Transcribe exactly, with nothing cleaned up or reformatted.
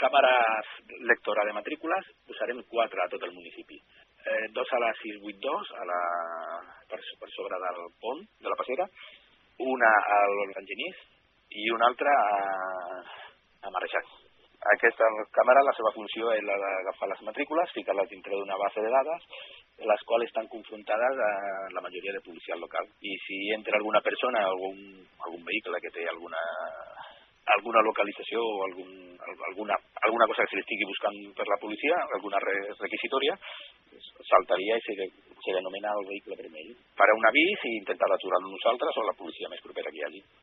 càmeres lectora de matrícules posarem quatre a tot el municipi. Eh, dos a la sis vuit dos, a la, per, per sobre del pont de la Passera, una al Enginyís i una altra a, a Mareixat. Aquesta càmera, la seva funció és la d'agafar les matrícules, ficar-les dintre d'una base de dades, les quals estan confrontades a la majoria de policia local. I si entra alguna persona, algun, algun vehicle que té alguna, alguna localització o algun, alguna, alguna cosa que se li estigui buscant per la policia, alguna requisitòria, saltaria i se, se denomina el vehicle vermell. Farà un avís i intentar aturar-lo nosaltres o la policia més propera que hi hagi.